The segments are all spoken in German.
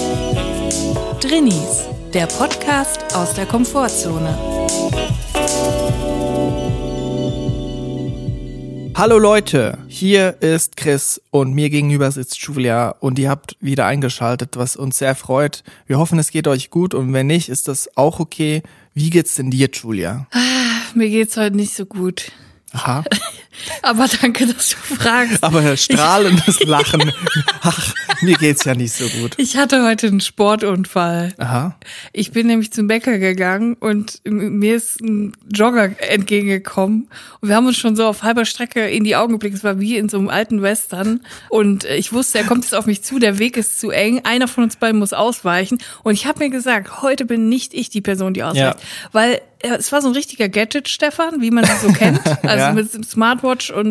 Drinnies, der Podcast aus der Komfortzone. Hallo Leute, hier ist Chris und mir gegenüber sitzt Julia und ihr habt wieder eingeschaltet, was uns sehr freut. Wir hoffen, es geht euch gut und wenn nicht, ist das auch okay. Wie geht's denn dir, Julia? Mir geht's heute nicht so gut. Aha. Aber danke, dass du fragst. Aber strahlendes Lachen. Ach, mir geht's ja nicht so gut. Ich hatte heute einen Sportunfall. Aha. Ich bin nämlich zum Bäcker gegangen und mir ist ein Jogger entgegengekommen. Und wir haben uns schon so auf halber Strecke in die Augen geblickt. Es war wie in so einem alten Western. Und ich wusste, er kommt jetzt auf mich zu, der Weg ist zu eng. Einer von uns beiden muss ausweichen. Und ich habe mir gesagt, heute bin nicht ich die Person, die ausweicht. Ja. Weil es war so ein richtiger Gadget, Stefan, wie man das so kennt. Also ja. Mit Smartwatch und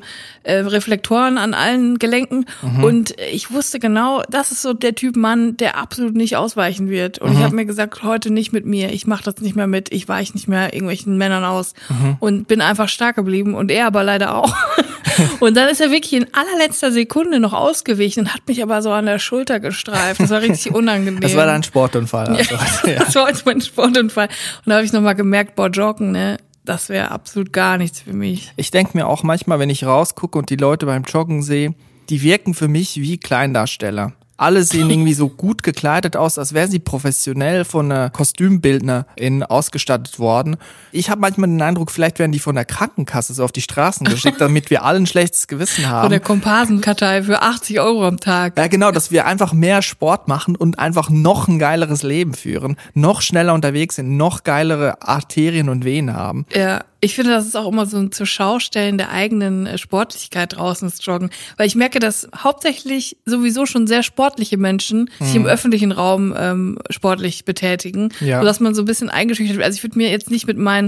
Reflektoren an allen Gelenken. Mhm. Und ich wusste genau, das ist so der Typ Mann, der absolut nicht ausweichen wird. Und ich habe mir gesagt, heute nicht mit mir. Ich mache das nicht mehr mit. Ich weiche nicht mehr irgendwelchen Männern aus. Und bin einfach stark geblieben. Und er aber leider auch. Und dann ist er wirklich in allerletzter Sekunde noch ausgewichen und hat mich aber so an der Schulter gestreift. Das war richtig unangenehm. Das war dein Sportunfall. Also. Ja, das war jetzt mein Sportunfall. Und da habe ich nochmal gemerkt, joggen, ne? Das wäre absolut gar nichts für mich. Ich denke mir auch manchmal, wenn ich rausgucke und die Leute beim Joggen sehe, die wirken für mich wie Kleindarsteller. Alle sehen irgendwie so gut gekleidet aus, als wären sie professionell von einer Kostümbildnerin ausgestattet worden. Ich habe manchmal den Eindruck, vielleicht werden die von der Krankenkasse so auf die Straßen geschickt, damit wir alle ein schlechtes Gewissen haben. Von der Komparsenkartei für 80 € am Tag. Ja, genau, dass wir einfach mehr Sport machen und einfach noch ein geileres Leben führen, noch schneller unterwegs sind, noch geilere Arterien und Venen haben. Ja. Ich finde, das ist auch immer so ein Zuschaustellen der eigenen Sportlichkeit draußen, das Joggen. Weil ich merke, dass hauptsächlich sowieso schon sehr sportliche Menschen sich im öffentlichen Raum sportlich betätigen. Ja. Sodass man so ein bisschen eingeschüchtert wird. Also ich würde mir jetzt nicht mit meinen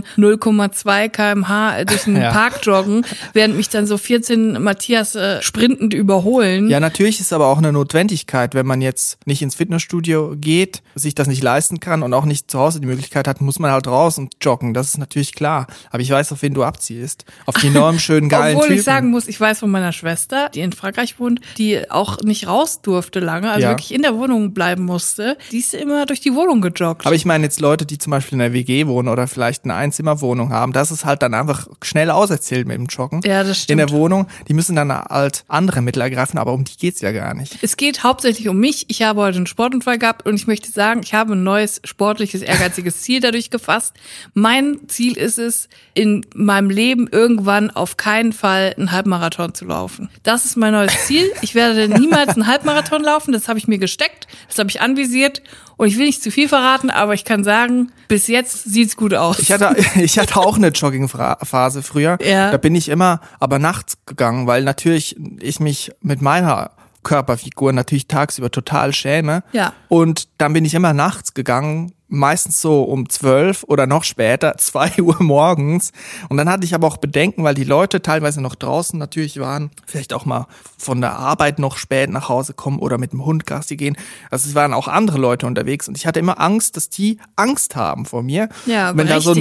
0,2 km/h durch den Park joggen, während mich dann so 14 Matthias sprintend überholen. Ja, natürlich ist aber auch eine Notwendigkeit, wenn man jetzt nicht ins Fitnessstudio geht, sich das nicht leisten kann und auch nicht zu Hause die Möglichkeit hat, muss man halt raus und joggen. Das ist natürlich klar. Aber ich weiß, auf wen du abzielst. Auf die enorm schönen, geilen Obwohl Typen. Ich sagen muss, ich weiß von meiner Schwester, die in Frankreich wohnt, die auch nicht raus durfte lange, also wirklich in der Wohnung bleiben musste. Die ist immer durch die Wohnung gejoggt. Aber ich meine jetzt Leute, die zum Beispiel in einer WG wohnen oder vielleicht eine Einzimmerwohnung haben, das ist halt dann einfach schnell auserzählt mit dem Joggen. Ja, das stimmt. In der Wohnung, die müssen dann halt andere Mittel ergreifen, aber um die geht's ja gar nicht. Es geht hauptsächlich um mich. Ich habe heute einen Sportunfall gehabt und ich möchte sagen, ich habe ein neues sportliches, ehrgeiziges Ziel dadurch gefasst. Mein Ziel ist es, in meinem Leben irgendwann auf keinen Fall einen Halbmarathon zu laufen. Das ist mein neues Ziel. Ich werde niemals einen Halbmarathon laufen. Das habe ich mir gesteckt. Das habe ich anvisiert. Und ich will nicht zu viel verraten, aber ich kann sagen, bis jetzt sieht's gut aus. Ich hatte auch eine Joggingphase früher. Ja. Da bin ich immer aber nachts gegangen, weil natürlich ich mich mit meiner Körperfigur natürlich tagsüber total schäme. Ja. Und dann bin ich immer nachts gegangen, meistens so um 12 oder noch später, 2 Uhr morgens. Und dann hatte ich aber auch Bedenken, weil die Leute teilweise noch draußen natürlich waren, vielleicht auch mal von der Arbeit noch spät nach Hause kommen oder mit dem Hund Gassi gehen. Also es waren auch andere Leute unterwegs und ich hatte immer Angst, dass die Angst haben vor mir. Ja, wenn da so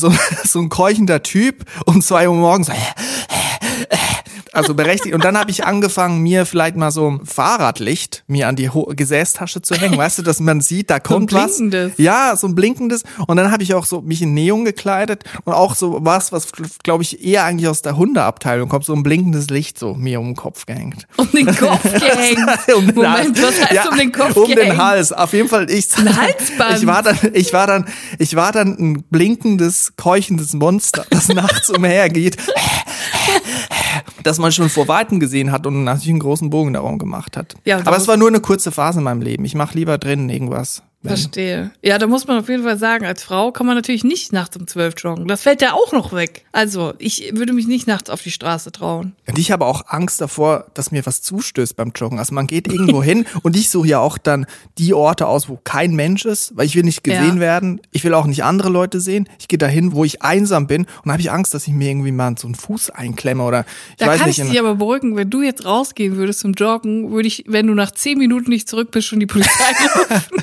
ein keuchender Typ um 2 Uhr morgens also berechtigt. Und dann habe ich angefangen, mir vielleicht mal so ein Fahrradlicht mir an die Gesäßtasche zu hängen. Weißt du, dass man sieht, da kommt was. So ein blinkendes. Ja, so ein blinkendes. Und dann habe ich auch so mich in Neon gekleidet und auch so was glaube ich, eher eigentlich aus der Hundeabteilung kommt, so ein blinkendes Licht so mir um den Kopf gehängt. Um den Kopf gehängt? Moment, was heißt um den Kopf um gehängt? Um den Hals. Auf jeden Fall. Ein Halsband? Ich war dann ein blinkendes, keuchendes Monster, das nachts umhergeht. Dass man schon vor Weitem gesehen hat und natürlich einen großen Bogen darum gemacht hat. Ja, aber es war nur eine kurze Phase in meinem Leben. Ich mache lieber drinnen irgendwas. Verstehe. Ja, da muss man auf jeden Fall sagen, als Frau kann man natürlich nicht nachts um 12 joggen. Das fällt ja auch noch weg. Also, ich würde mich nicht nachts auf die Straße trauen. Und ich habe auch Angst davor, dass mir was zustößt beim Joggen. Also man geht irgendwo hin und ich suche ja auch dann die Orte aus, wo kein Mensch ist, weil ich will nicht gesehen werden. Ich will auch nicht andere Leute sehen. Ich gehe dahin, wo ich einsam bin und da habe ich Angst, dass ich mir irgendwie mal so einen Fuß einklemme oder ich weiß nicht. Da kann ich dich aber beruhigen, wenn du jetzt rausgehen würdest zum Joggen, würde ich, wenn du nach 10 Minuten nicht zurück bist, schon die Polizei rufen. Weil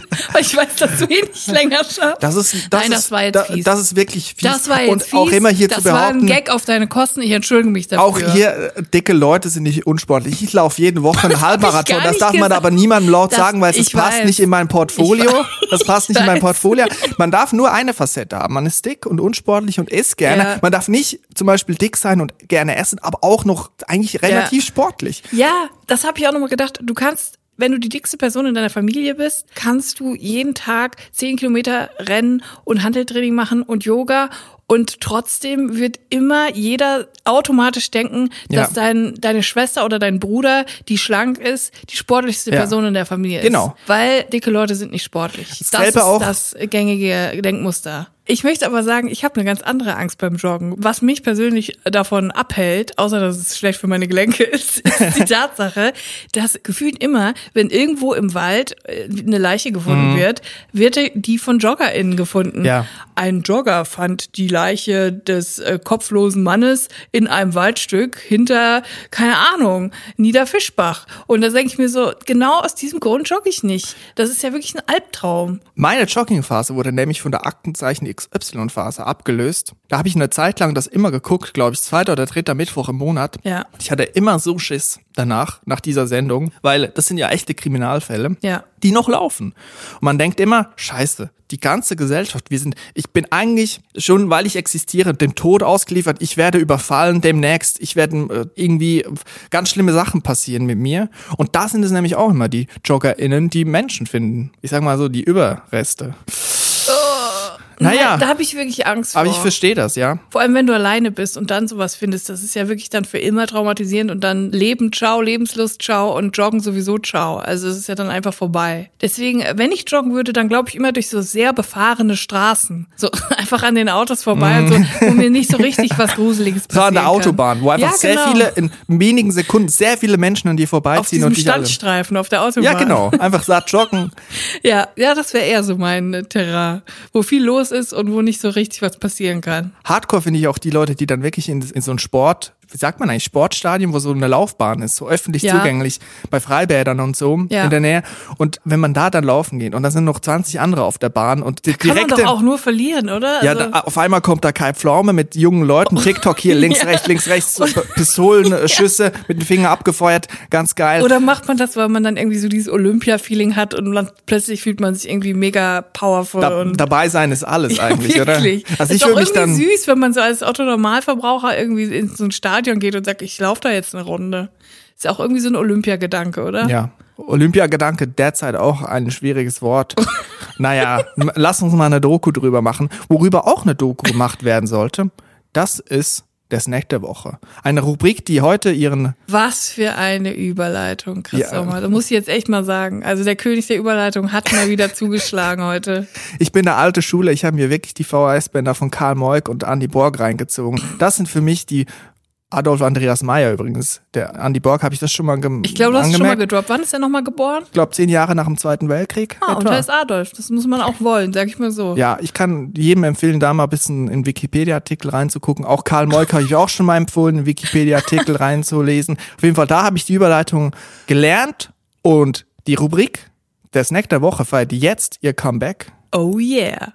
ich weiß, dass du nicht länger schaffst. Das war jetzt fies. Das ist wirklich fies. Das war jetzt und fies. Auch immer hier zu behaupten. Das war ein Gag auf deine Kosten, ich entschuldige mich dafür. Auch hier, dicke Leute sind nicht unsportlich. Ich laufe jede Woche einen Halbmarathon. Das darf man aber niemandem laut sagen, weil es passt nicht in mein Portfolio. Das passt nicht in mein Portfolio. Man darf nur eine Facette haben. Man ist dick und unsportlich und isst gerne. Ja. Man darf nicht zum Beispiel dick sein und gerne essen, aber auch noch eigentlich relativ sportlich. Ja, das habe ich auch nochmal gedacht. Du kannst, wenn du die dickste Person in deiner Familie bist, kannst du jeden Tag 10 Kilometer rennen und Hanteltraining machen und Yoga. Und trotzdem wird immer jeder automatisch denken, dass deine Schwester oder dein Bruder, die schlank ist, die sportlichste Person in der Familie ist. Genau. Weil dicke Leute sind nicht sportlich. Das ist das gängige Denkmuster. Ich möchte aber sagen, ich habe eine ganz andere Angst beim Joggen. Was mich persönlich davon abhält, außer dass es schlecht für meine Gelenke ist, ist die Tatsache, dass gefühlt immer, wenn irgendwo im Wald eine Leiche gefunden wird die von JoggerInnen gefunden. Ja. Ein Jogger fand die Leiche des kopflosen Mannes in einem Waldstück hinter, keine Ahnung, Niederfischbach. Und da denke ich mir so, genau aus diesem Grund jogge ich nicht. Das ist ja wirklich ein Albtraum. Meine Joggingphase wurde nämlich von der Aktenzeichen XY-Phase abgelöst. Da habe ich eine Zeit lang das immer geguckt, glaube ich, 2. oder 3. Mittwoch im Monat. Ja. Ich hatte immer so Schiss danach, nach dieser Sendung, weil das sind ja echte Kriminalfälle, die noch laufen. Und man denkt immer, scheiße, die ganze Gesellschaft, ich bin eigentlich schon, weil ich existiere, dem Tod ausgeliefert, ich werde überfallen demnächst, irgendwie ganz schlimme Sachen passieren mit mir. Und da sind es nämlich auch immer die JoggerInnen, die Menschen finden. Ich sag mal so, die Überreste. Naja, da habe ich wirklich Angst vor. Aber ich verstehe das, ja. Vor allem, wenn du alleine bist und dann sowas findest, das ist ja wirklich dann für immer traumatisierend und dann Leben, ciao, Lebenslust, ciao und Joggen sowieso, ciao. Also es ist ja dann einfach vorbei. Deswegen, wenn ich joggen würde, dann glaube ich immer durch so sehr befahrene Straßen. So einfach an den Autos vorbei und so, wo mir nicht so richtig was Gruseliges passiert. So an der Autobahn, wo einfach sehr viele, in wenigen Sekunden, sehr viele Menschen an dir vorbeiziehen. Auf diesem Standstreifen auf der Autobahn. Ja, genau. Einfach satt joggen. Ja, das wäre eher so mein Terrain, wo viel los ist und wo nicht so richtig was passieren kann. Hardcore finde ich auch die Leute, die dann wirklich in so ein wie sagt man eigentlich, Sportstadion, wo so eine Laufbahn ist, so öffentlich zugänglich, bei Freibädern und so in der Nähe. Und wenn man da dann laufen geht und da sind noch 20 andere auf der Bahn und da kann man doch auch nur verlieren, oder? Ja, also auf einmal kommt da Kai Pflaume mit jungen Leuten, TikTok hier, links, rechts, so Pistolenschüsse mit dem Finger abgefeuert, ganz geil. Oder macht man das, weil man dann irgendwie so dieses Olympia-Feeling hat und dann plötzlich fühlt man sich irgendwie mega powerful. Dabei sein ist alles eigentlich, wirklich. Oder? Also ist auch irgendwie süß, wenn man so als Otto-Normalverbraucher irgendwie in so ein Stadion geht und sagt, ich laufe da jetzt eine Runde. Ist ja auch irgendwie so ein Olympiagedanke, oder? Ja, Olympiagedanke, derzeit auch ein schwieriges Wort. Naja, lass uns mal eine Doku drüber machen. Worüber auch eine Doku gemacht werden sollte, das ist der Snack der Woche. Eine Rubrik, die heute Was für eine Überleitung, Chris Sommer. Das muss ich jetzt echt mal sagen. Also der König der Überleitung hat mal wieder zugeschlagen heute. Ich bin eine alte Schule. Ich habe mir wirklich die VHS-Bänder von Karl Moik und Andy Borg reingezogen. Das sind für mich die Adolf Andreas Meyer übrigens. Der Andy Borg, habe ich das schon mal Ich glaube, du hast schon mal gedroppt. Wann ist er nochmal geboren? Ich glaube, 10 Jahre nach dem Zweiten Weltkrieg. Und da ist Adolf. Das muss man auch wollen, sag ich mal so. Ja, ich kann jedem empfehlen, da mal ein bisschen in Wikipedia-Artikel reinzugucken. Auch Karl Moik habe ich auch schon mal empfohlen, in Wikipedia-Artikel reinzulesen. Auf jeden Fall, da habe ich die Überleitung gelernt. Und die Rubrik der Snack der Woche feiert jetzt ihr Comeback. Oh yeah.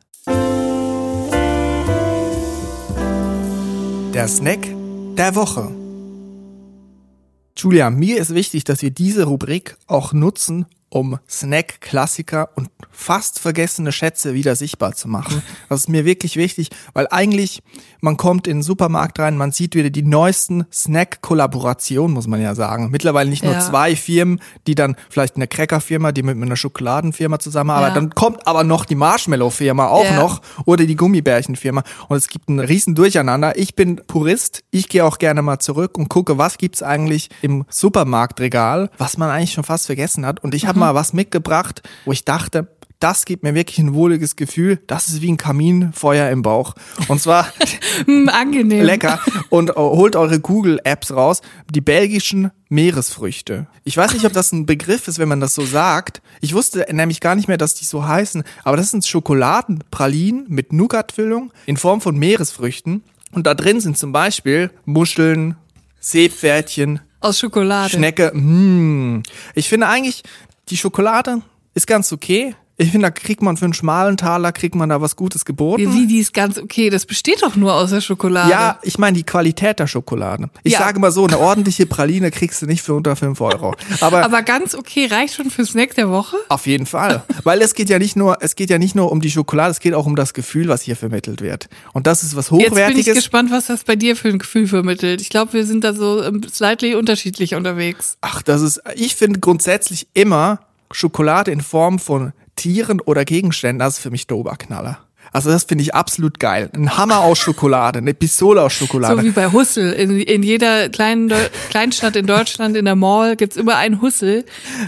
Der Snack der Woche. Julia, mir ist wichtig, dass wir diese Rubrik auch nutzen, um Snack-Klassiker und fast vergessene Schätze wieder sichtbar zu machen. Das ist mir wirklich wichtig, weil eigentlich, man kommt in den Supermarkt rein, man sieht wieder die neuesten Snack-Kollaborationen, muss man ja sagen. Mittlerweile nicht nur 2 Firmen, die dann vielleicht eine Cracker-Firma, die mit einer Schokoladenfirma zusammenarbeitet, dann kommt aber noch die Marshmallow-Firma auch noch oder die Gummibärchen-Firma und es gibt ein riesen Durcheinander. Ich bin Purist, ich gehe auch gerne mal zurück und gucke, was gibt's eigentlich im Supermarktregal, was man eigentlich schon fast vergessen hat und ich habe mal was mitgebracht, wo ich dachte, das gibt mir wirklich ein wohliges Gefühl. Das ist wie ein Kaminfeuer im Bauch. Und zwar angenehm. Lecker. Und holt eure Google-Apps raus. Die belgischen Meeresfrüchte. Ich weiß nicht, ob das ein Begriff ist, wenn man das so sagt. Ich wusste nämlich gar nicht mehr, dass die so heißen. Aber das sind Schokoladenpralinen mit Nougat-Füllung in Form von Meeresfrüchten. Und da drin sind zum Beispiel Muscheln, Seepferdchen. Aus Schokolade. Schnecke. Ich finde eigentlich, die Schokolade ist ganz okay. Ich finde, da kriegt man für einen schmalen Taler, kriegt man da was Gutes geboten. Wie, die ist ganz okay. Das besteht doch nur aus der Schokolade. Ja, ich meine die Qualität der Schokolade. Ich sage mal so, eine ordentliche Praline kriegst du nicht für unter 5 €. Aber ganz okay, reicht schon für Snack der Woche? Auf jeden Fall. Weil es geht ja nicht nur um die Schokolade, es geht auch um das Gefühl, was hier vermittelt wird. Und das ist was Hochwertiges. Jetzt bin ich gespannt, was das bei dir für ein Gefühl vermittelt. Ich glaube, wir sind da so slightly unterschiedlich unterwegs. Ach, ich finde grundsätzlich immer Schokolade in Form von Tieren oder Gegenständen, das ist für mich der Oberknaller. Also das finde ich absolut geil. Ein Hammer aus Schokolade, eine Pistole aus Schokolade. So wie bei Hussel. In jeder Kleinstadt in Deutschland, in der Mall, gibt's immer einen Hussel,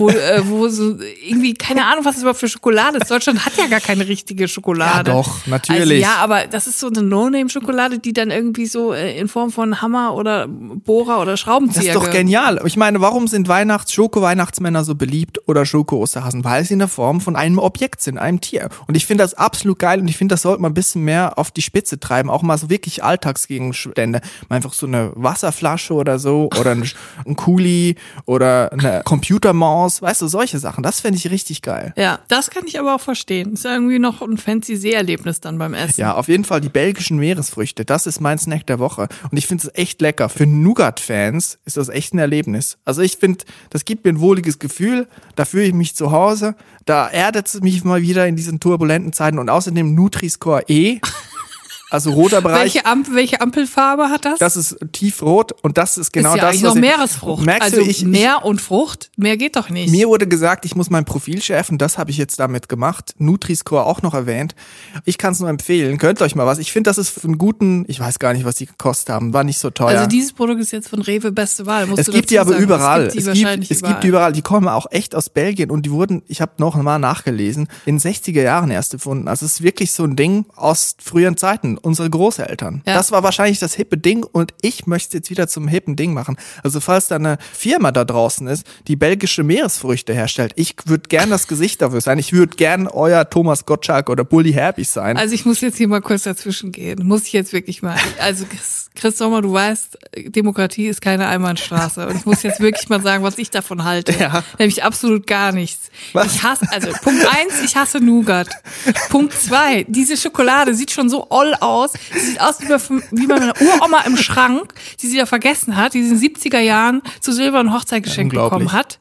wo so irgendwie, keine Ahnung, was das überhaupt für Schokolade ist. Deutschland hat ja gar keine richtige Schokolade. Ja doch, natürlich. Also, ja, aber das ist so eine No-Name-Schokolade, die dann irgendwie so in Form von Hammer oder Bohrer oder Schraubenzieher. Das ist doch genial. Ich meine, warum sind Schoko-Weihnachtsmänner so beliebt oder Schoko-Osterhasen? Weil sie in der Form von einem Objekt sind, einem Tier. Und ich finde das absolut geil und ich finde, das sollte man ein bisschen mehr auf die Spitze treiben. Auch mal so wirklich Alltagsgegenstände. Mal einfach so eine Wasserflasche oder so oder ein Kuli oder eine Computermaus. Weißt du, solche Sachen. Das fände ich richtig geil. Ja, das kann ich aber auch verstehen. Ist ja irgendwie noch ein fancy Seherlebnis dann beim Essen. Ja, auf jeden Fall die belgischen Meeresfrüchte. Das ist mein Snack der Woche. Und ich finde es echt lecker. Für Nougat-Fans ist das echt ein Erlebnis. Also ich finde, das gibt mir ein wohliges Gefühl. Da fühle ich mich zu Hause. Da erdet es mich mal wieder in diesen turbulenten Zeiten. Und außerdem Nutri-Score E. Also roter Bereich. Welche Ampelfarbe hat das? Das ist tiefrot und das ist genau ist ja das, eigentlich noch Meeresfrucht. Merkst also du, Meer und Frucht, mehr geht doch nicht. Mir wurde gesagt, ich muss mein Profil schärfen, das habe ich jetzt damit gemacht. Nutri-Score auch noch erwähnt. Ich kann es nur empfehlen, gönnt euch mal was. Ich finde, das ist für einen guten, ich weiß gar nicht, was die gekostet haben, war nicht so teuer. Also dieses Produkt ist jetzt von Rewe beste Wahl, musst du dazu sagen. Es gibt die aber überall. Es gibt die überall, die kommen auch echt aus Belgien und die wurden, ich habe noch mal nachgelesen, in 60er Jahren erst erfunden. Also es ist wirklich so ein Ding aus früheren Zeiten, unsere Großeltern. Ja. Das war wahrscheinlich das hippe Ding und ich möchte es jetzt wieder zum hippen Ding machen. Also falls da eine Firma da draußen ist, die belgische Meeresfrüchte herstellt, ich würde gern das Gesicht dafür sein. Ich würde gern euer Thomas Gottschalk oder Bully Herbig sein. Also ich muss jetzt hier mal kurz dazwischen gehen. Muss ich jetzt wirklich mal. Also Chris Sommer, du weißt, Demokratie ist keine Einbahnstraße. Und ich muss jetzt wirklich mal sagen, was ich davon halte. Ja. Nämlich absolut gar nichts. Was? Ich hasse, also Punkt 1, ich hasse Nougat. Punkt 2, diese Schokolade sieht schon so oll aus. Sie sieht aus wie bei meiner Uroma im Schrank, die sie ja vergessen hat, die sie in den 70er Jahren zu silbernen Hochzeit geschenkt bekommen hat.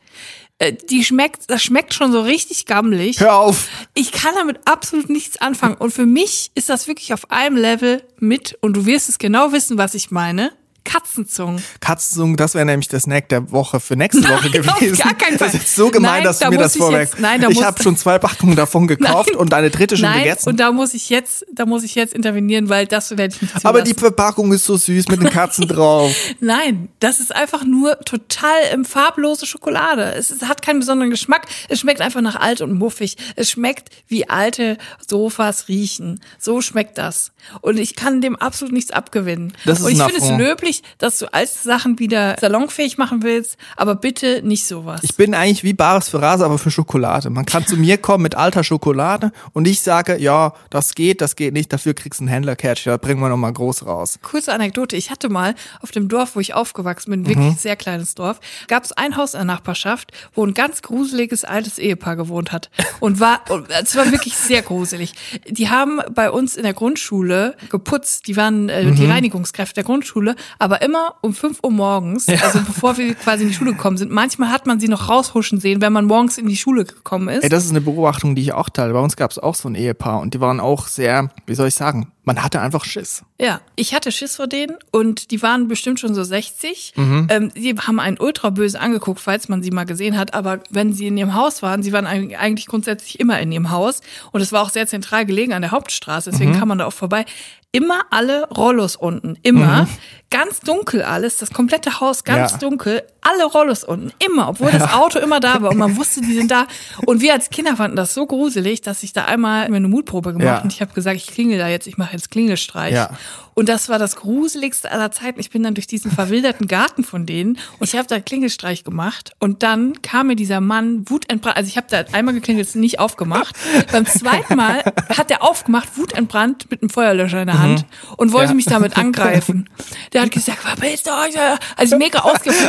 Das schmeckt schon so richtig gammelig. Hör auf! Ich kann damit absolut nichts anfangen. Und für mich ist das wirklich auf einem Level mit, und du wirst es genau wissen, was ich meine, Katzenzungen. Katzenzungen, das wäre nämlich der Snack der Woche für nächste Woche gewesen. Auf gar keinen Fall. Das ist so gemein, dass du mir das vorwegst. Ich habe schon 2 Packungen davon gekauft und eine dritte schon gegessen. Und da muss ich jetzt intervenieren, weil das werde ich nicht zulassen. Aber die Verpackung ist so süß mit den Katzen drauf. Nein, das ist einfach nur total farblose Schokolade. Es hat keinen besonderen Geschmack. Es schmeckt einfach nach alt und muffig. Es schmeckt, wie alte Sofas riechen. So schmeckt das. Und ich kann dem absolut nichts abgewinnen. Und ich finde es löblich, dass du alte Sachen wieder salonfähig machen willst, aber bitte nicht sowas. Ich bin eigentlich wie Bares für Rase, aber für Schokolade. Man kann zu mir kommen mit alter Schokolade und ich sage, ja, das geht nicht, dafür kriegst du ein Händlerkärtchen, da bringen wir nochmal groß raus. Kurze Anekdote, ich hatte mal auf dem Dorf, wo ich aufgewachsen bin, wirklich sehr kleines Dorf, gab es ein Haus in der Nachbarschaft, wo ein ganz gruseliges altes Ehepaar gewohnt hat. Und es war wirklich sehr gruselig. Die haben bei uns in der Grundschule geputzt, die waren die Reinigungskräfte der Grundschule, aber immer um 5 Uhr morgens, also bevor wir quasi in die Schule gekommen sind. Manchmal hat man sie noch raushuschen sehen, wenn man morgens in die Schule gekommen ist. Ey, das ist eine Beobachtung, die ich auch teile. Bei uns gab es auch so ein Ehepaar und die waren auch sehr, wie soll ich sagen, man hatte einfach Schiss. Ja, ich hatte Schiss vor denen und die waren bestimmt schon so 60. Die haben einen ultra böse angeguckt, falls man sie mal gesehen hat. Aber wenn sie in ihrem Haus waren, sie waren eigentlich grundsätzlich immer in ihrem Haus. Und es war auch sehr zentral gelegen an der Hauptstraße, deswegen kann man da auch vorbei. Immer alle Rollos unten, immer. Ganz dunkel alles, das komplette Haus ganz dunkel, alle Rollos unten, immer, obwohl das Auto immer da war und man wusste, die sind da. Und wir als Kinder fanden das so gruselig, dass ich da einmal mir eine Mutprobe gemacht und ich habe gesagt, ich klingel da jetzt, ich mache jetzt Klingelstreich. Ja. Und das war das Gruseligste aller Zeiten. Ich bin dann durch diesen verwilderten Garten von denen und ich habe da Klingelstreich gemacht und dann kam mir dieser Mann wutentbrannt, also ich habe da einmal geklingelt, nicht aufgemacht. Beim zweiten Mal hat er aufgemacht, wutentbrannt mit einem Feuerlöscher in der Hand und wollte mich damit angreifen. Der hat gesagt, verpisst euch, also mega ausgeflippt,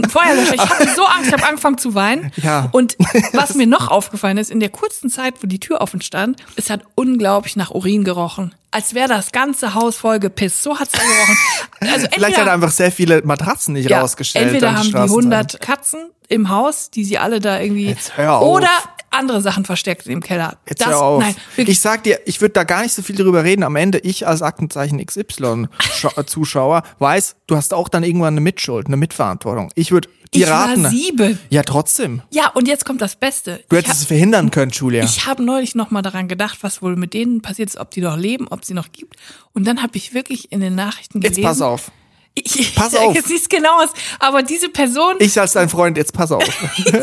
ein Feuerlöscher. Ich hatte so Angst, ich habe angefangen zu weinen. Ja. Und was mir noch aufgefallen ist, in der kurzen Zeit, wo die Tür offen stand, es hat unglaublich nach Urin gerochen. Als wäre das ganze Haus voll gepisst. So hat's da gerochen. Also vielleicht hat er einfach sehr viele Matratzen nicht rausgestellt. Entweder haben die 100 Katzen im Haus, die sie alle da irgendwie... Jetzt hör auf. Oder andere Sachen versteckt im Keller. Jetzt hör auf. Nein, ich sag dir, ich würde da gar nicht so viel drüber reden. Am Ende, ich als Aktenzeichen XY-Zuschauer weiß, du hast auch dann irgendwann eine Mitschuld, eine Mitverantwortung. Ich würde dir raten. Ich war 7. Ja, trotzdem. Ja, und jetzt kommt das Beste. Du hättest es verhindern können, Julia. Ich habe neulich noch mal daran gedacht, was wohl mit denen passiert ist, ob die noch leben, ob sie noch gibt. Und dann habe ich wirklich in den Nachrichten gelesen. Jetzt pass auf. Pass auf. Jetzt siehst genau aus. Aber diese Person. Ich als dein Freund, jetzt pass auf.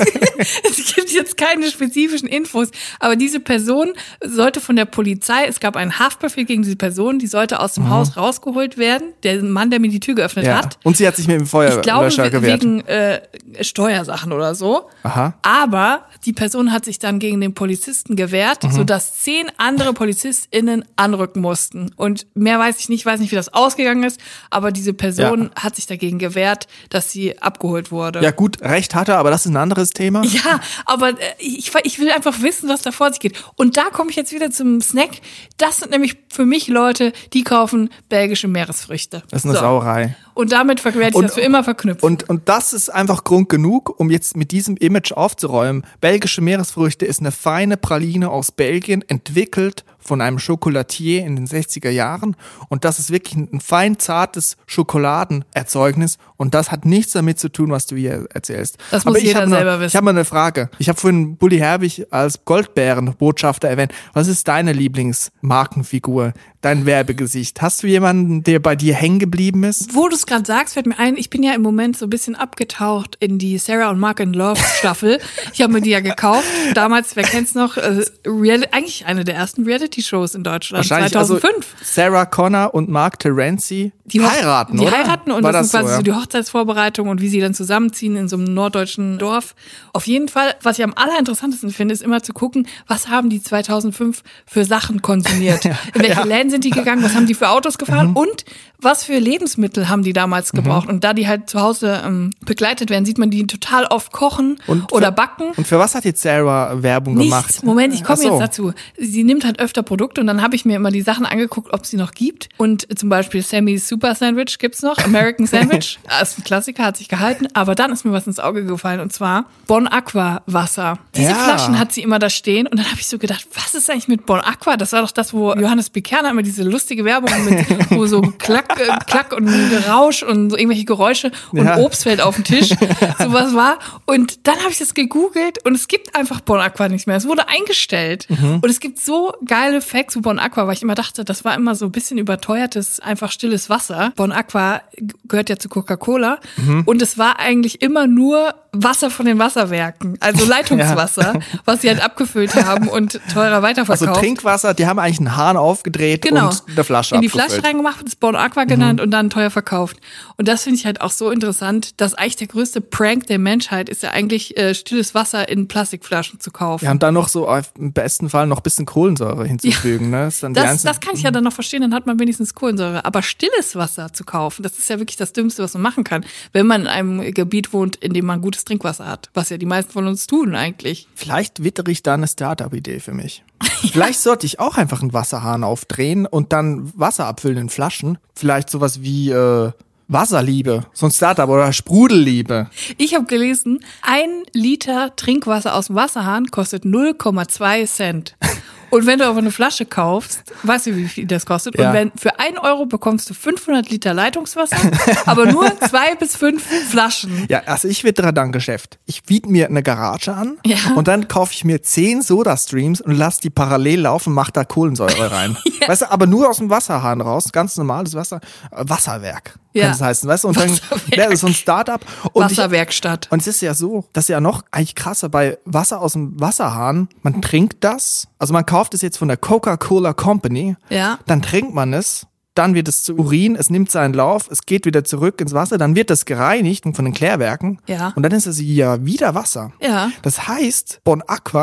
Es gibt jetzt keine spezifischen Infos. Aber diese Person sollte von der Polizei, es gab einen Haftbefehl gegen diese Person, die sollte aus dem Haus rausgeholt werden. Der Mann, der mir die Tür geöffnet hat. Und sie hat sich mit dem Feuerlöscher gewehrt. Wegen Steuersachen oder so. Aha. Aber die Person hat sich dann gegen den Polizisten gewehrt, sodass 10 andere PolizistInnen anrücken mussten. Und mehr weiß ich nicht, wie das ausgegangen ist. Aber diese Person hat sich dagegen gewehrt, dass sie abgeholt wurde. Ja gut, Recht hat er, aber das ist ein anderes Thema. Ja, aber ich will einfach wissen, was da vor sich geht. Und da komme ich jetzt wieder zum Snack. Das sind nämlich für mich Leute, die kaufen belgische Meeresfrüchte. Das ist eine Sauerei. Und damit werde ich das für immer verknüpfen. Und das ist einfach Grund genug, um jetzt mit diesem Image aufzuräumen. Belgische Meeresfrüchte ist eine feine Praline aus Belgien, entwickelt von einem Chocolatier in den 60er Jahren. Und das ist wirklich ein fein zartes Schokoladenerzeugnis. Und das hat nichts damit zu tun, was du hier erzählst. Das muss jeder selber wissen. Ich habe mal eine Frage. Ich habe vorhin Bully Herbig als Goldbärenbotschafter erwähnt. Was ist deine Lieblingsmarkenfigur? Dein Werbegesicht? Hast du jemanden, der bei dir hängen geblieben ist? Wo du es gerade sagst, fällt mir ein, ich bin ja im Moment so ein bisschen abgetaucht in die Sarah und Mark in Love Staffel. Ich habe mir die ja gekauft. Damals, wer kennt's noch, eigentlich eine der ersten Reality-Shows in Deutschland, 2005. Also Sarah Connor und Mark Terenzi heiraten, oder? Die heiraten und das ist quasi so die Hochzeitsvorbereitung und wie sie dann zusammenziehen in so einem norddeutschen Dorf. Auf jeden Fall, was ich am allerinteressantesten finde, ist immer zu gucken, was haben die 2005 für Sachen konsumiert? In welche Läden sind die gegangen? Was haben die für Autos gefahren? Und was für Lebensmittel haben die damals gebraucht? Und da die halt zu Hause begleitet werden, sieht man die total oft kochen oder backen. Und für was hat jetzt Sarah Werbung gemacht? Moment, ich komme jetzt dazu. Sie nimmt halt öfter Produkte und dann habe ich mir immer die Sachen angeguckt, ob es sie noch gibt. Und zum Beispiel Sammy's Super Sandwich gibt's noch, American Sandwich. Das ist ein Klassiker, hat sich gehalten. Aber dann ist mir was ins Auge gefallen und zwar Bon Aqua Wasser. Diese Flaschen hat sie immer da stehen und dann habe ich so gedacht, was ist eigentlich mit Bon Aqua? Das war doch das, wo Johannes B. Kerner immer diese lustige Werbung mit, wo so Klack und Rausch und so irgendwelche Geräusche und Obst fällt auf den Tisch. Sowas war. Und dann habe ich das gegoogelt und es gibt einfach Bon Aqua nicht mehr. Es wurde eingestellt. Und es gibt so geile Facts zu Bon Aqua, weil ich immer dachte, das war immer so ein bisschen überteuertes, einfach stilles Wasser. Bon Aqua gehört ja zu Coca-Cola. Und es war eigentlich immer nur Wasser von den Wasserwerken, also Leitungswasser, was sie halt abgefüllt haben und teurer weiterverkauft. Also Trinkwasser, die haben eigentlich einen Hahn aufgedreht und eine Flasche in die abgefüllt. Flasche reingemacht, das Bon Aqua genannt und dann teuer verkauft. Und das finde ich halt auch so interessant, dass eigentlich der größte Prank der Menschheit ist ja eigentlich stilles Wasser in Plastikflaschen zu kaufen. Ja, und dann noch so im besten Fall noch ein bisschen Kohlensäure hinzufügen. Ne? Das kann ich ja dann noch verstehen, dann hat man wenigstens Kohlensäure. Aber stilles Wasser zu kaufen, das ist ja wirklich das Dümmste, was man machen kann, wenn man in einem Gebiet wohnt, in dem man gutes Trinkwasser hat, was ja die meisten von uns tun eigentlich. Vielleicht wittere ich da eine Startup-Idee für mich. Vielleicht sollte ich auch einfach einen Wasserhahn aufdrehen und dann Wasser abfüllen in Flaschen. Vielleicht sowas wie Wasserliebe, so ein Startup oder Sprudelliebe. Ich habe gelesen, 1 Liter Trinkwasser aus dem Wasserhahn kostet 0,2 Cent. Und wenn du aber eine Flasche kaufst, weißt du, wie viel das kostet? Ja. Und für 1 Euro bekommst du 500 Liter Leitungswasser, aber nur 2 bis 5 Flaschen. Ja, also ich wittere dann Geschäft. Ich biete mir eine Garage an und dann kaufe ich mir 10 Soda-Streams und lass die parallel laufen, mach da Kohlensäure rein. Weißt du, aber nur aus dem Wasserhahn raus, ganz normales Wasser, Wasserwerk. Kann es heißen, weißt du? Und dann wäre so ein Startup. Wasserwerkstatt. Und es ist ja so, das ist ja noch eigentlich krasser bei Wasser aus dem Wasserhahn. Man trinkt das, also man kauft es jetzt von der Coca-Cola Company, dann trinkt man es, dann wird es zu Urin, es nimmt seinen Lauf, es geht wieder zurück ins Wasser, dann wird das gereinigt von den Klärwerken und dann ist es ja wieder Wasser. Ja. Das heißt, Bon Aqua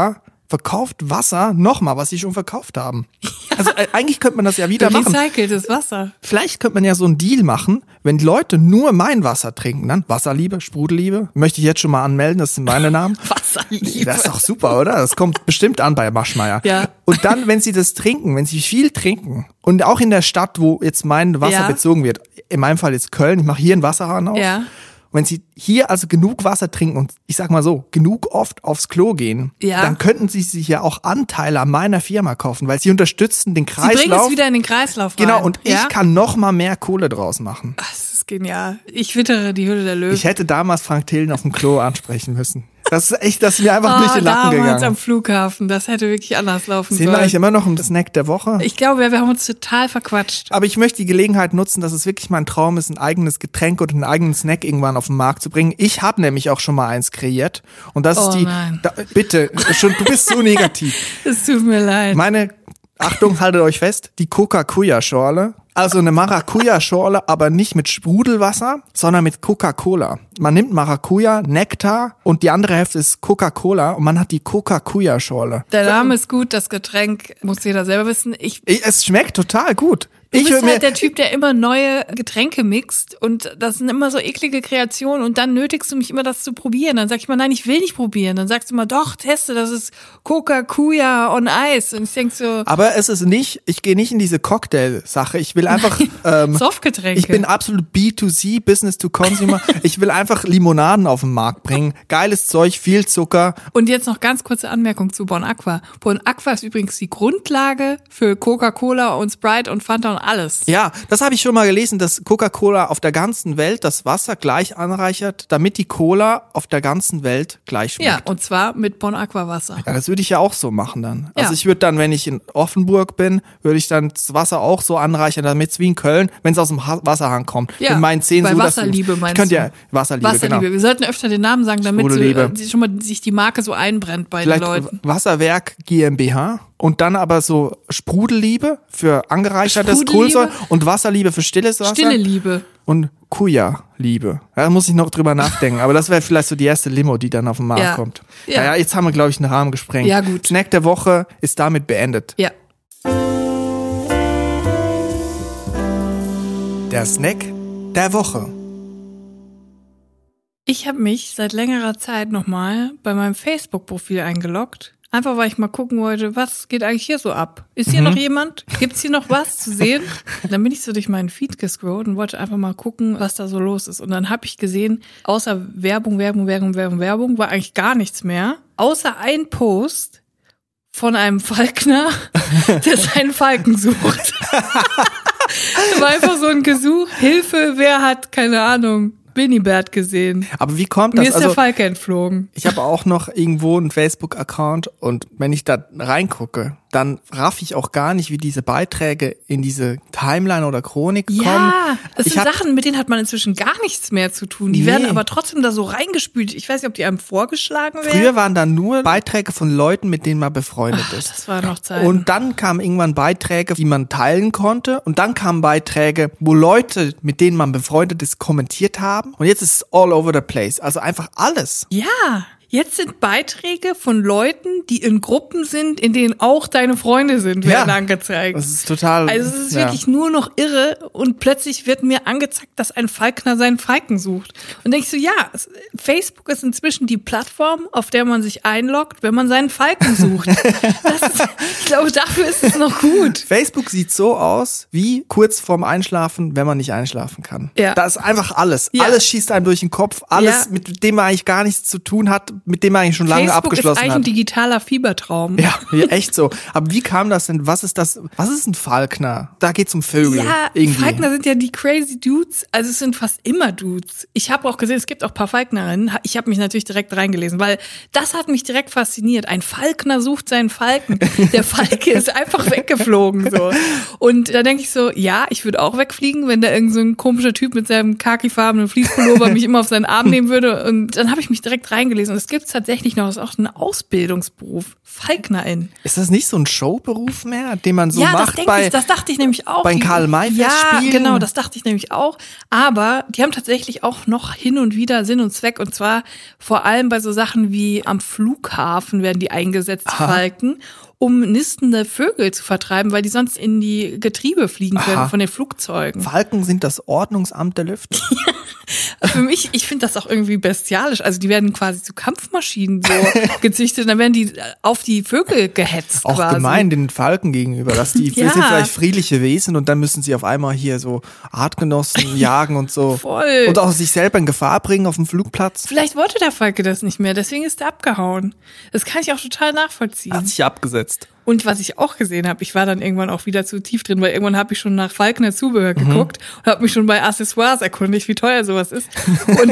verkauft Wasser nochmal, was sie schon verkauft haben. Also eigentlich könnte man das ja wieder machen. Recyceltes Wasser. Vielleicht könnte man ja so einen Deal machen, wenn die Leute nur mein Wasser trinken, dann Wasserliebe, Sprudelliebe, möchte ich jetzt schon mal anmelden, das sind meine Namen. Wasserliebe. Das ist doch super, oder? Das kommt bestimmt an bei Maschmeyer. Ja. Und dann, wenn sie das trinken, wenn sie viel trinken und auch in der Stadt, wo jetzt mein Wasser bezogen wird, in meinem Fall jetzt Köln, ich mache hier einen Wasserhahn auf. Ja. Wenn sie hier also genug Wasser trinken und ich sag mal so, genug oft aufs Klo gehen, dann könnten sie sich ja auch Anteile an meiner Firma kaufen, weil sie unterstützen den Kreislauf. Sie bringen es wieder in den Kreislauf rein. Genau, und ich kann noch mal mehr Kohle draus machen. Das ist genial. Ich wittere die Hülle der Löwen. Ich hätte damals Frank Thelen auf dem Klo ansprechen müssen. Das ist echt, das ist mir einfach durch den Lappen gegangen. Damals am Flughafen, das hätte wirklich anders laufen sollen. Sind wir eigentlich immer noch im Snack der Woche? Ich glaube, wir haben uns total verquatscht. Aber ich möchte die Gelegenheit nutzen, dass es wirklich mein Traum ist, ein eigenes Getränk oder einen eigenen Snack irgendwann auf den Markt zu bringen. Ich habe nämlich auch schon mal eins kreiert. Und das ist bitte, du bist so negativ. Es tut mir leid. Achtung, haltet euch fest, die Coca-Cola-Schorle. Also eine Maracuja-Schorle, aber nicht mit Sprudelwasser, sondern mit Coca-Cola. Man nimmt Maracuja, Nektar und die andere Hälfte ist Coca-Cola und man hat die Coca-Cola-Schorle. Der Name ist gut, das Getränk muss jeder selber wissen. Es schmeckt total gut. Du bist halt der Typ, der immer neue Getränke mixt und das sind immer so eklige Kreationen und dann nötigst du mich immer, das zu probieren. Dann sag ich mal, nein, ich will nicht probieren. Dann sagst du immer, doch, teste, das ist Coca-Cola on Ice. Und ich denk so... Aber es ist nicht, ich gehe nicht in diese Cocktail-Sache. Ich will einfach... Softgetränke. Ich bin absolut B2C, Business to Consumer. Ich will einfach Limonaden auf den Markt bringen. Geiles Zeug, viel Zucker. Und jetzt noch ganz kurze Anmerkung zu Bon Aqua. Bon Aqua ist übrigens die Grundlage für Coca-Cola und Sprite und Fanta und alles. Ja, das habe ich schon mal gelesen, dass Coca-Cola auf der ganzen Welt das Wasser gleich anreichert, damit die Cola auf der ganzen Welt gleich schmeckt. Ja, und zwar mit Bon Aqua Wasser. Ja, das würde ich ja auch so machen dann. Also ich würde dann, wenn ich in Offenburg bin, würde ich dann das Wasser auch so anreichern, damit es wie in Köln, wenn es aus dem Wasserhahn kommt. Ja, in meinen 10 bei so, Wasserliebe meinst du? Könnt ihr Wasserliebe, genau. Wir sollten öfter den Namen sagen, damit schon mal sich die Marke so einbrennt bei den Leuten. Wasserwerk GmbH. Und dann aber so Sprudelliebe für angereichertes Kohlensäure und Wasserliebe für stilles Wasser. Stille Liebe. Und Kuja-Liebe. Da muss ich noch drüber nachdenken. Aber das wäre vielleicht so die erste Limo, die dann auf den Markt kommt. Ja. Naja, jetzt haben wir, glaube ich, einen Rahmen gesprengt. Ja, gut. Snack der Woche ist damit beendet. Ja. Der Snack der Woche. Ich habe mich seit längerer Zeit nochmal bei meinem Facebook-Profil eingeloggt. Einfach, weil ich mal gucken wollte, was geht eigentlich hier so ab? Ist hier noch jemand? Gibt's hier noch was zu sehen? Dann bin ich so durch meinen Feed gescrollt und wollte einfach mal gucken, was da so los ist. Und dann habe ich gesehen, außer Werbung, war eigentlich gar nichts mehr. Außer ein Post von einem Falkner, der seinen Falken sucht. Da war einfach so ein Gesuch, Hilfe, wer hat, keine Ahnung, Binibert gesehen. Aber wie kommt das? Mir ist der Falke entflogen. Ich habe auch noch irgendwo einen Facebook-Account und wenn ich da reingucke, dann raff ich auch gar nicht, wie diese Beiträge in diese Timeline oder Chronik kommen. Ja, das sind Sachen, mit denen hat man inzwischen gar nichts mehr zu tun. Die werden aber trotzdem da so reingespült. Ich weiß nicht, ob die einem vorgeschlagen werden. Früher waren da nur Beiträge von Leuten, mit denen man befreundet ist. Das war noch Zeit. Und dann kamen irgendwann Beiträge, die man teilen konnte. Und dann kamen Beiträge, wo Leute, mit denen man befreundet ist, kommentiert haben. Und jetzt ist es all over the place. Also einfach alles. Ja. Jetzt sind Beiträge von Leuten, die in Gruppen sind, in denen auch deine Freunde sind, werden angezeigt. Das ist total... Also es ist wirklich nur noch irre und plötzlich wird mir angezeigt, dass ein Falkner seinen Falken sucht. Und denkst du, ja, Facebook ist inzwischen die Plattform, auf der man sich einloggt, wenn man seinen Falken sucht. Ich glaube, dafür ist es noch gut. Facebook sieht so aus, wie kurz vorm Einschlafen, wenn man nicht einschlafen kann. Ja. Da ist einfach alles. Ja. Alles schießt einem durch den Kopf. Alles, mit dem man eigentlich gar nichts zu tun hat, mit dem man eigentlich schon lange abgeschlossen hat. Facebook ist eigentlich ein digitaler Fiebertraum. Ja, echt so. Aber wie kam das denn? Was ist das? Was ist ein Falkner? Da geht's um Vögel. Ja, irgendwie. Falkner sind ja die crazy Dudes. Also es sind fast immer Dudes. Ich habe auch gesehen, es gibt auch ein paar Falknerinnen. Ich habe mich natürlich direkt reingelesen, weil das hat mich direkt fasziniert. Ein Falkner sucht seinen Falken. Der Falke ist einfach weggeflogen so. Und da denke ich so, ja, ich würde auch wegfliegen, wenn da irgend so ein komischer Typ mit seinem khakifarbenen Fließpullover mich immer auf seinen Arm nehmen würde. Und dann habe ich mich direkt reingelesen. Und das gibt's tatsächlich noch. Das ist auch ein Ausbildungsberuf. Falknerin. Ist das nicht so ein Showberuf mehr, den man so macht das dachte ich nämlich auch. Bei Karl-May-Festspielen? Ja, genau, das dachte ich nämlich auch. Aber die haben tatsächlich auch noch hin und wieder Sinn und Zweck. Und zwar vor allem bei so Sachen wie am Flughafen werden die eingesetzt, Falken, um nistende Vögel zu vertreiben, weil die sonst in die Getriebe fliegen können von den Flugzeugen. Falken sind das Ordnungsamt der Lüfte. Für mich, ich finde das auch irgendwie bestialisch. Also die werden quasi zu Kampfmaschinen so gezüchtet und dann werden die auf die Vögel gehetzt. Auch quasi. Gemein den Falken gegenüber, dass die sind vielleicht friedliche Wesen und dann müssen sie auf einmal hier so Artgenossen jagen und so. Voll. Und auch sich selber in Gefahr bringen auf dem Flugplatz. Vielleicht wollte der Falke das nicht mehr, deswegen ist er abgehauen. Das kann ich auch total nachvollziehen. Hat sich abgesetzt. Und was ich auch gesehen habe, ich war dann irgendwann auch wieder zu tief drin, weil irgendwann habe ich schon nach Falkner Zubehör geguckt und habe mich schon bei Accessoires erkundigt, wie teuer sowas ist. Und